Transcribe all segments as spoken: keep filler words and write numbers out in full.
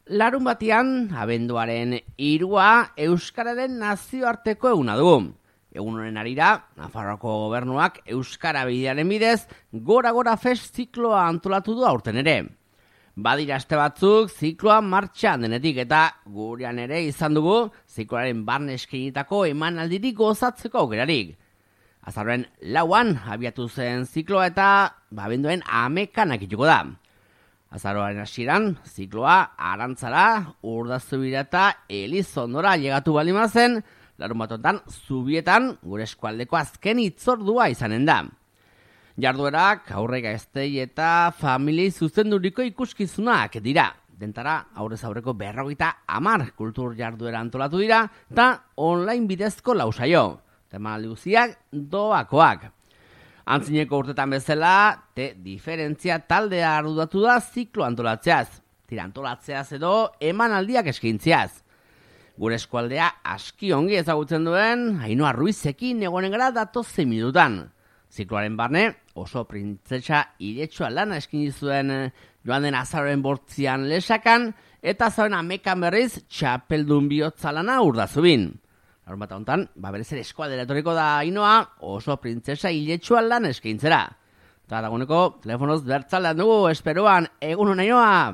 Larun batian, abenduaren hirua Euskararen nazioarteko eguna dugu. Egun honen harira, Nafarroako gobernuak Euskara bidearen bidez Gora-Gora Fest zikloa antolatu du aurten ere. Badira aste batzuk zikloa martxan denetik eta gurean ere izan dugu zikloaren barne eskainitako emanaldirik gozatzeko aukerarik. Azaroaren lauan abiatu zen zikloa eta abenduen hamekanak ituko da. Azaroaren hasieran, zikloa Arantzara, Urdazubira eta Elizondora llegatu balimazen, larun batotan zubietan gure eskualdeko azken hitzordua izanen da. Jarduerak aurre gaztei eta familiei zuzenduriko ikuskizunak dira. Dentara aurrez aurreko berrogeita hamar kultur jarduera antolatu dira eta online bidezko lausaio. Temanaldi guztiak doakoak. Antzineko urtetan bezala, te diferentzia taldea arduratu da ziklo antolatzeaz. Tira antolatzeaz edo emanaldiak eskaintzeaz. Gure eskualdea aski ongi ezagutzen duen, Ainhoa Ruizekin egonen gara datozen minutan. Zikloaren barne, oso printzesa iletsua lana eskaini zuen joan den azaroren bortzian lesakan, eta azaroren hamekan berriz txapeldun bihotza lana Urdazubin. Larun bat hontan, ba berez ere eskualdera etorriko da Ainhoa, oso printzesa iletsua lan eskaintzera. Eta dagoeneko, telefonoz bertzaldean dugu, esperoan, egunon Ainhoa?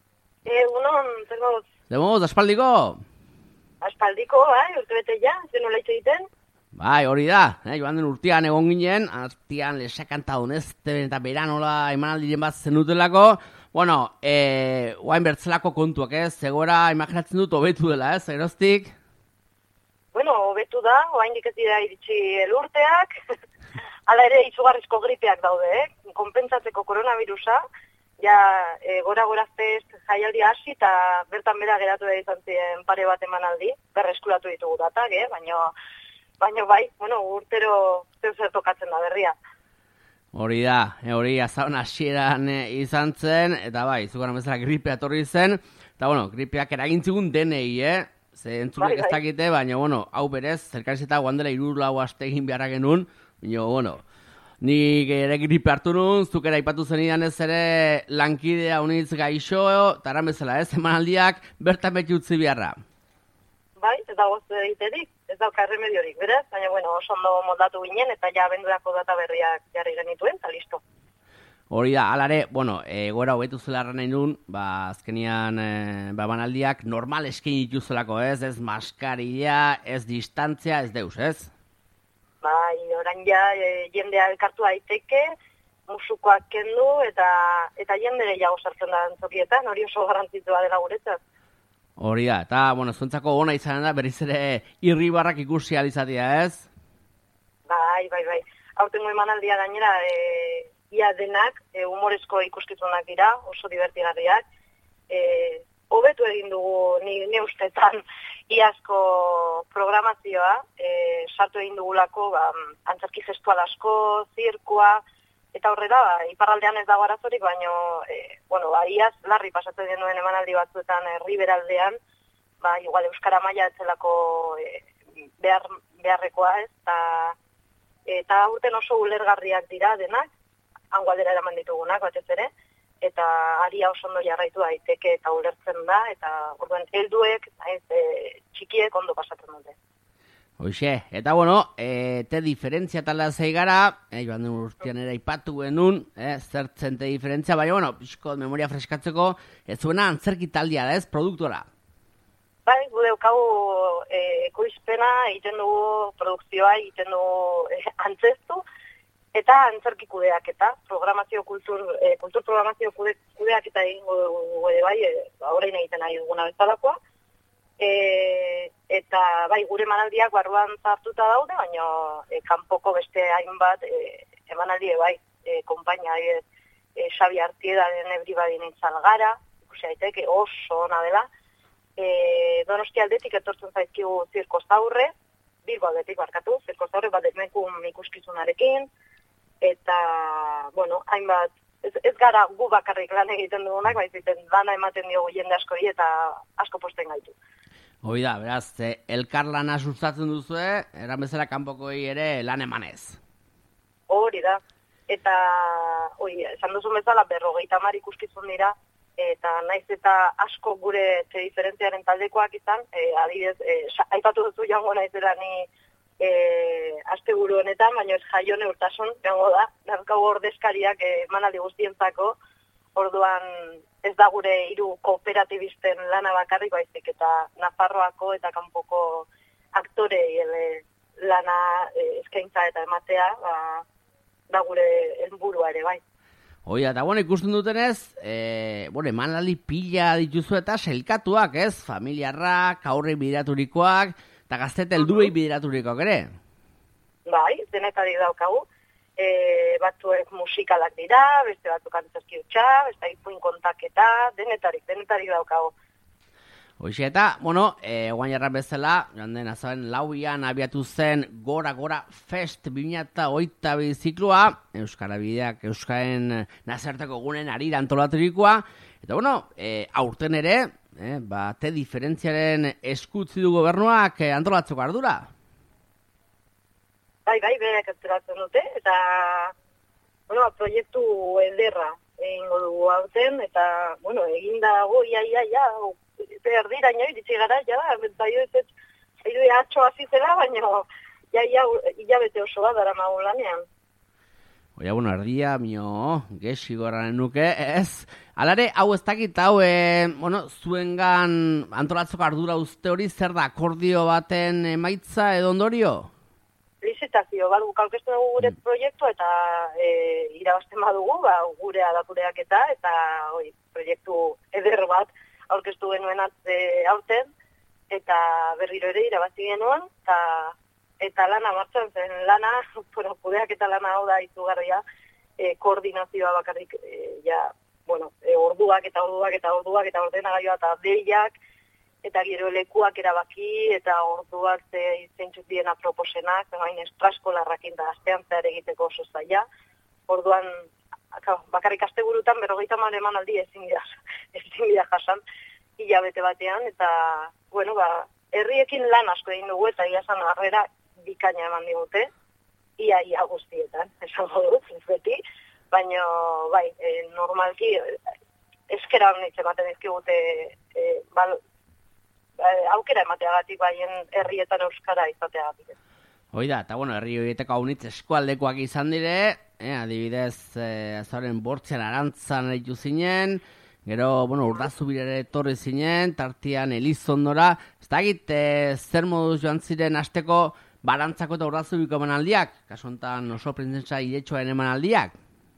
Egunon, zer gauz? Demoz, aspaldiko? Aspaldiko, bai, urte bete ja, zen nola hitz egiten? Bai, hori da, eh, joan den urtean egon ginen, artian lesakanta honezte eta beranola emanaldiren bat zenutelako. Bueno, eh, oain bertzelako kontuak, ez, zegoera imaginatzen dut hobetu dela, ez, geroztik? Bueno, hobetu da, oraindik ez dira iritsi elurteak, hala ere izugarrizko gripeak daude, eh? Konpentsatzeko koronavirusa, ja e, Gora-Gora Fest jaialdi hasi eta bertan bera geratu da izan ziren pare bat emanaldi, berreskuratu ditugu datak, eh? Baina, baina bai, bueno, urtero zer tokatzen da berria. Hori da, e, hori azaron hasieran e, izan zen, eta bai, izugarren bezala gripea etorri zen, eta bueno, gripeak eragintzigun denei, eh? Ze entzulek bai, ez dakite, baina, bueno, hau berez, zerkarizeta guandela iruru lau aste egin beharra genuen, baina, bueno, nik ere gripe hartu nun, zuk ere aipatu zenidan ez ere lankidea unitz gaixo, eta aran bezala ez, emanaldiak bertan beti utzi beharra. Bai, ez dago zer egiterik, ez dauka erremediorik, berez, baina, bueno, oso ondo moldatu ginen, eta ja abendurako data berriak jarri genituen, eta listo. Hori da, alare, bueno, egoera hobetu zela nahi nun, ba, azkenian, e, ba, banaldiak normal eskin dituzelako, ez, ez maskarilla, ez distantzia, ez deus, ez? Bai, orain ja, e, jendea elkartu daiteke, musukoak kendu, eta eta jende gehiago sartzen da antzokietan, hori oso garrantzitsua dela guretzat. Hori da, eta, bueno, zuentzako ona izanen da, berriz ere irribarrak ikusi alizatia, ez? Bai, bai, bai, aurtengo emanaldia gainera, e, ia denak, e, humorezko ikuskizunak dira, oso divertigarriak. E, hobetu egin dugu ni, ni ustetan iazko programazioa, e, sartu egin dugulako ba, antzerki gestual asko, zirkua, eta horrela, ba, iparraldean ez dago arazorik, baina, e, bueno, ba, iaz larri pasatzen genuen emanaldi batzuetan herriberaldean, ba, igual euskara maila etzelako e, behar, beharrekoa ez, eta, eta urten oso ulergarriak dira denak, hangoaldera eraman ditugunak batez ere, eta aria oso ondo jarraitu daiteke eta ulertzen da, eta orduan helduek, ez, e, txikiek ondo pasatzen dute. Hoxe, eta bueno, e, te diferentzia tala zei gara, e, joan den urtean ere ipatu genuen, e, zertzen te diferentzia, baina bueno, pixko memoria freskatzeko, ez zuena antzerki taldea da ez, produktora? Bai, gu daukagu e, ekoizpena, egiten dugu produkzioa, egiten dugu e, antzestu, eta antzerki kudeaketa, programazio kultur, eh, kultur programazio kude, kudeaketa egingo dugu ere bai, orain e, egiten nahi duguna bezalakoa. E, eta bai, gure emanaldiak barruan zartuta daude, baina e, kanpoko beste hainbat e, emanaldi bai, e, konpaina, e, e, Xabi Artiedaren Everybody Salgara, ikusi daiteke oso ona dela. E, Donostia aldetik etortzen zaizkigu Zirko Zaurre, Bilbo aldetik barkatu, Zirko Zaurre bat ekmekun ikuskizunarekin, eta, bueno, hainbat, ez, ez gara gu bakarrik lan egiten dugunak, baiziten lana ematen diogu jende askori eta asko posten gaitu. Hoi da, beraz, elkarlana sustatzen duzue, eran bezala kanpokoi ere lan emanez. Hori da, eta, oi, esan duzun bezala, berrogeita hamar ikuskizun dira, eta naiz eta asko gure etxe diferentziaren taldekoak izan, e, adibidez, e, aipatu duzu joango naizela ni e, asteburu honetan, baina ez Jaione Urtasun joango da, dauzkagu ordezkariak e, emanaldi guztientzako, orduan ez da gure hiru kooperatibisten lana bakarrik baizik, eta Nafarroako eta kanpoko aktorei lana e, eskaintza eta ematea, ba, da gure helburua ere bai. Oia, eta bueno, ikusten dutenez, e, bueno, emanaldi pila dituzu eta selkatuak, ez? Familiarrak, aurrei bideraturikoak, eta gaztete heldurei bideraturikoak ere. Bai, denetarik daukagu. E, batzuek musikalak dira, beste batzuk antzerki hutsa, beste ipuin kontaketa, denetarik, denetarik daukagu. Hoxe eta, bueno, e, guain jarra bezala, joan den azaben lauian abiatu zen Gora Gora Fest bi mila hogeita bi zikloa, Euskara Bideak Euskaren nazioarteko gunen arira antolaturikoa, eta bueno, e, aurten ere, e, ba, te diferentziaren eskutzi du gobernuak e, antolatzeko ardura. Bai, bai, berak antolatzen dute, eta bueno, proiektu ederra egingo dugu aurten, eta bueno, egin dago, ia, ia, ia, erdiraino iritsi gara, ja, zaio ez ez, zaio atxo hasi zela, baina ja, ja, hilabete oso bat dara magun lanean. Oia, bueno, erdia, mio, gexi gorranen nuke, ez? Alare, hau ez dakit, hau, e, bueno, zuengan antolatzeko ardura uste hori, zer da, akordio baten emaitza edo ondorio? Lizitazio, bat guk aurkeztu dugu gure mm. proiektu, eta e, irabazten badugu, ba, gure adakureak eta, eta, oi, proiektu eder bat, aurkeztu genuen atze aurten, eta berriro ere irabazi genuen, eta, eta lana martxan zen lana, bueno, kudeak eta lana hau da izugarria, e, koordinazioa bakarrik, e, ja, bueno, e, orduak eta orduak eta orduak eta ordenagailua eta deiak, eta gero lekuak erabaki, eta orduak ze zeintzuk diena proposenak, bain estraskolarrakin da astean zehar egiteko oso zaila, orduan, bakarrik asteburutan berrogeita hamar emanaldi ezin dira, ezin dira jasan hilabete batean, eta, bueno, ba, herriekin lan asko egin dugu, eta ia zan harrera bikaina eman digute, ia, ia guztietan, esango dut, ez beti, baina, bai, e, normalki, eskera honitze ematen dizkigute, e, bal, aukera emateagatik, baien herrietan euskara izateagatik. Hoida, eta bueno, herri horieteko haunitz eskualdekoak izan dire, eh, adibidez, eh, azaren bortzean arantzan eritu zinen, gero, bueno, Urdazubirere etorri zinen, tartian Elizondora, ez dakit, eh, zer moduz joan ziren asteko barantzako eta Urdazubiko emanaldiak, kasu honetan oso printzesa iretsuaren emanaldiak?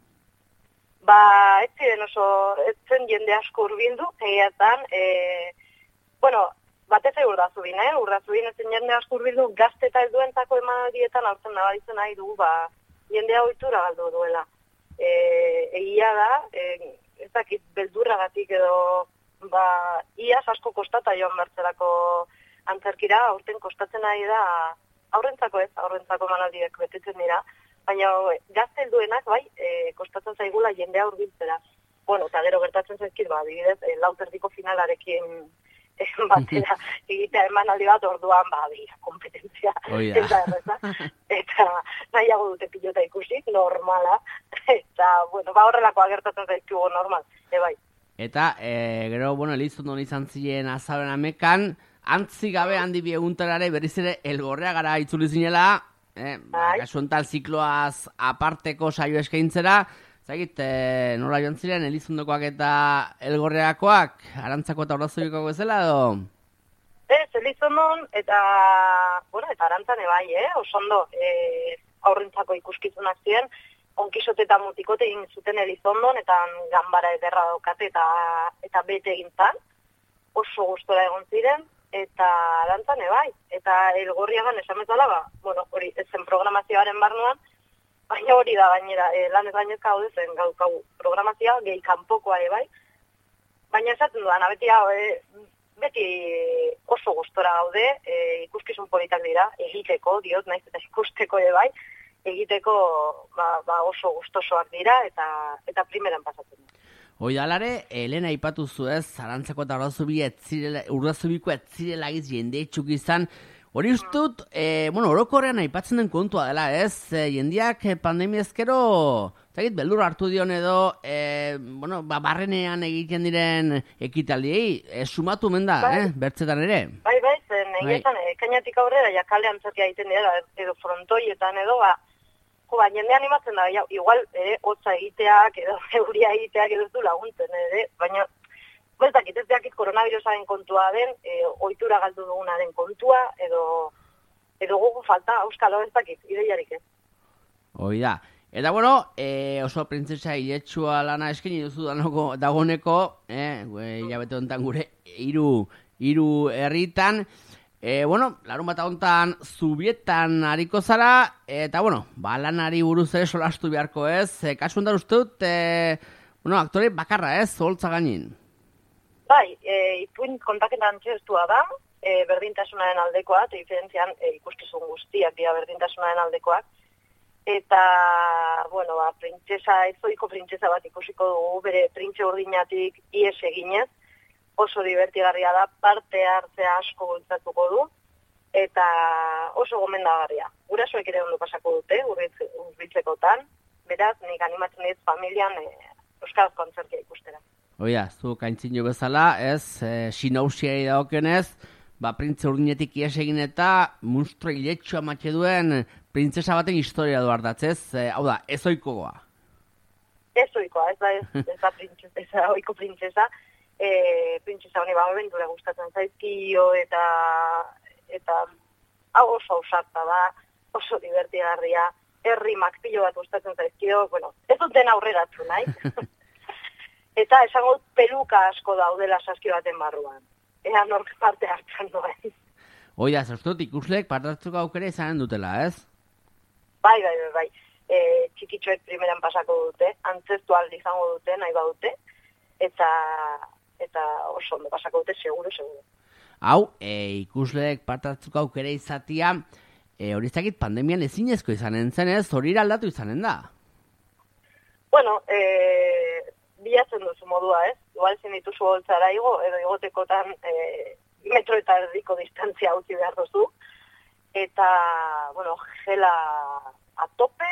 Ba, ez ziren oso, ez zen jende asko urbildu, egiatan, eh, bueno, batez ere Urdazubin, eh? Urdazubin ez zen jende asko urbildu, gazte eta helduentzako emanaldietan aurten nabaritzen nahi dugu, ba, jendea ohitura galdu duela. E, egia da, e, ez dakit beldurragatik edo, ba, iaz asko kostata joan bertzerako antzerkira, aurten kostatzen ari da, aurrentzako ez, aurrentzako emanaldiek betetzen dira, baina gazte helduenak, bai, e, kostatzen zaigula jendea hurbiltzera. Bueno, eta gero gertatzen zaizkit, ba, adibidez, e, lauterdiko finalarekin batera egitea emanaldi bat orduan, ba, bera, kompetentzia. Eta, eta nahiago dute pilota ikusi, normala. Eta, bueno, ba, horrelako agertatzen zaizkigu normal, e, bai. Eta, e, gero, bueno, Elizondon izan ziren azaben amekan, antzi gabe handi bieguntarare berriz ere elgorrea gara itzuli zinela, eh, ba, kasuental zikloaz aparteko saio eskaintzera, zagit, e, nola joan ziren Elizondokoak eta elgorreakoak, arantzako eta Urdazubikoak bezala, edo? Ez, Elizondon eta, bueno, eta arantzane bai, eh, osondo, e, aurrentzako ikuskizunak ziren, onkisote eta mutikote egin zuten Elizondon, eta ganbara ederra daukate eta, eta bete egin zan, oso gustora egon ziren, eta arantzane bai, eta elgorriagan esan bezala, ba, bueno, hori, ezen programazioaren barnuan, baina hori da gainera, e, lan ez gainezka hau dezen gaukau programazioa, gehi kanpokoa ere bai, baina esaten dudan, beti, e, beti oso gustora gaude, e, ikuskizun politak dira, egiteko, diot, naiz eta ikusteko ere bai, egiteko ba, ba oso gustosoak dira, eta eta primeran pasatzen dira. Hoi dalare, Elena aipatu zuez, Arantzako eta Urdazubiko etzirela giz jende txuk izan, Hori ustut, e, bueno, orokorrean aipatzen den kontua dela, ez? E, jendiak pandemia ezkero, zagit, beldur hartu dion edo, e, bueno, ba, barrenean egiten diren ekitaldiei, e, sumatu menda, bai. eh, bertzetan ere. Bai, bai, zen, egiten, bai. Kainatik aurrera, ja kale antzerkia egiten dira, edo frontoietan edo, ba, jo, ba, jende animatzen da, ja, igual, ere, hotza egiteak, edo euria egiteak, edo zu laguntzen, ere, baina, ez dakit, ez dakit koronavirusaren kontua den, e, ohitura galdu dugunaren kontua, edo, edo gogo falta, euskalo ez dakit, ideiarik ez. Hoi da. Eta bueno, e, oso printzesa hiletsua lana eskaini duzu danoko dagoneko, eh, hilabete honetan gure hiru hiru herritan, e, bueno, larun bat hontan Zubietan ariko zara, eta bueno, ba lanari buruz ere solastu beharko ez, e, kasu honetan uste dut, e, bueno, aktore bakarra ez, Oholtza gainin. Bai, e, ipuin kontaketa antzestua da, e, berdintasunaren aldekoa, eta diferentzian e, ikuskizun guztiak dira berdintasunaren aldekoak. Eta, bueno, ba, printzesa, ezoiko printzesa bat ikusiko dugu, bere printze urdinatik ies eginez, oso divertigarria da, parte hartzea asko bultzatuko du, eta oso gomendagarria. Gurasoek ere ondo pasako dute, urbiltzekotan, beraz, nik animatzen dit familian e, euskaraz kontzertia ikustera. Oia, zu kaintzino bezala, ez, e, sinausiai dagokenez, ba, printze urdinetik ies egin eta munstro hiletsua matxe duen printzesa baten historia du hartatzez, e, hau da, ez oikoa. Ez oikoa, ez da, ez, ez da printzesa, ez da oiko printzesa, e, printzesa honi ba, bentura gustatzen zaizkio, eta, eta, hau oso ausarta da, oso divertigarria, herrimak pilo bat gustatzen zaizkio, bueno, ez duten aurreratu nahi. Eta esango peluka asko daudela saskio baten barruan. Ea nork parte hartzen duen. Oida, zauztut, ikusleek parte hartzeko aukera izanen dutela, ez? Bai, bai, bai, bai. E, txikitxoek primeran pasako dute, antzestu aldi izango dute, nahi badute, eta, eta oso ondo pasako dute, seguro, seguro. Hau, e, ikusleek parte hartzeko aukera izatia, e, hori zakit pandemian ezinezko izanen zen, ez? Hori aldatu izanen da? Bueno, e, bilatzen duzu modua, ez? Igual zen dituzu holtzara igo, edo igotekotan e, metro eta erdiko distantzia utzi behar duzu. Eta, bueno, gela atope,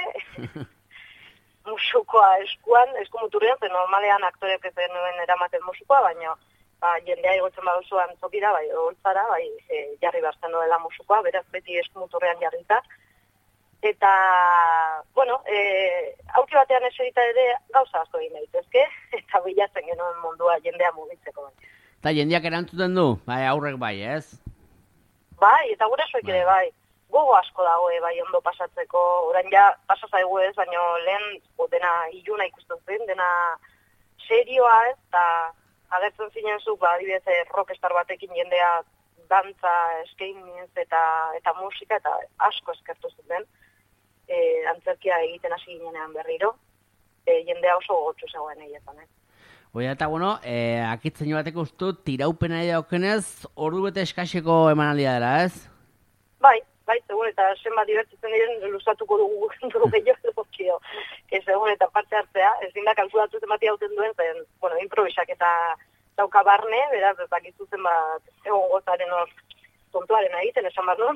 musukoa eskuan, eskumuturrean, zen normalean aktorek ez denuen eramaten musukoa, baina ba, jendea igotzen baduzu antzokira, bai, holtzara, bai, e, jarri behar duela musukoa, beraz beti eskumuturrean jarrita. Eta, bueno, e, auki batean eserita ere gauza asko egin daitezke, eta bilatzen genuen mundua jendea mugitzeko. Bai. Eta jendeak erantzuten du, bai, aurrek bai, ez? Bai, eta gurasoek ere bai. Gogo asko dago, bai, ondo pasatzeko, orain ja pasa zaigu ez, baina lehen dena iluna ikusten zen, dena serioa ez, eta agertzen zinen zuk, ba, adibidez, rockstar batekin jendea dantza, eskainiz eta, eta musika, eta asko eskertu zuten. E, antzerkia egiten hasi ginenean berriro, e, jendea oso gogotsu zegoen egiten, eh? Oia, eta bueno, e, akitzen jo bateko ustu, tiraupena daukenez, ordu bete eskaseko emanaldia dela, ez? Bai, bai, segun, eta zenbat divertitzen diren, luzatuko dugu dugu gehiago dugu, ez segun, eta parte hartzea, ez dinda kalkulatu zenbati hauten duen, zen, bueno, improvisak eta dauka barne, beraz, ez dakizu zenbat, egon gozaren hor, tontuaren egiten, esan bat nuen,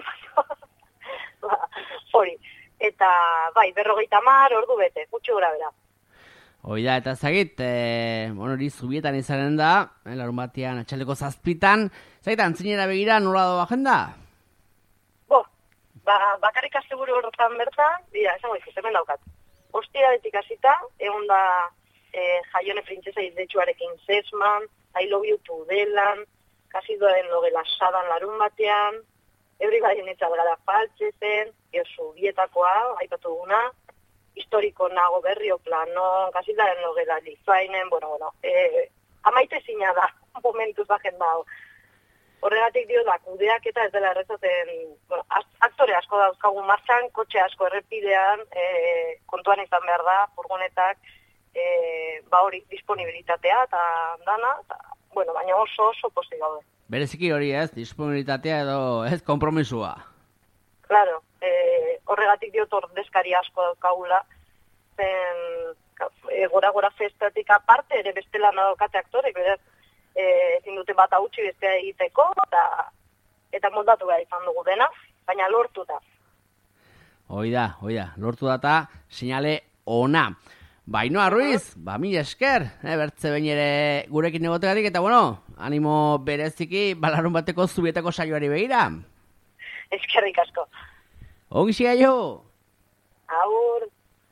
ba, hori. Eta, bai, berrogeita hamar, ordu bete, gutxi gora bera. Hoi da, eta zagit, e, bueno, hori Zubietan izanen da, eh, larun batean atxaldeko zazpitan, zagit, antzinera begira nola doa agenda? Bo, ba, bakarrik asteburu horretan bertan, dira, esango izuz, hemen daukat. Ostiraretik hasita, egon da e, Jaione printzesa izdetxuarekin Sesman, I love you Tudelan, Kasidoaren logela Sadan larun batean, Everybody netzal gara Faltzezen, Zubietakoa, aipatu duguna, historiko nago berrio plano, Kasildaren logela Lizainen, bueno, bueno, e, amaite zina da, momentuz agenda hau. Horregatik dio da, kudeak eta ez dela errezaten, bueno, aktore asko dauzkagun martxan, kotxe asko errepidean, e, kontuan izan behar da, furgonetak, e, ba hori, disponibilitatea eta dana, eta, bueno, baina oso oso posti gaude. Bereziki hori ez, disponibilitatea edo ez kompromisua. Claro, eh, horregatik diot ordezkari asko daukagula, zen e, gora-gora festatik aparte, ere bestela nadokate aktorek, beraz, ezin dute bat hautsi bestea egiteko, eta eta moldatu behar izan dugu dena, baina lortu da. Hoi da, hoi da, lortu data seinale ona. Bainoa Ruiz, ba, mila esker, eh, bertze behin ere gurekin egotegatik, eta bueno, animo bereziki balarun bateko zubietako saioari begira. Eskerrik asko. Ongi jo!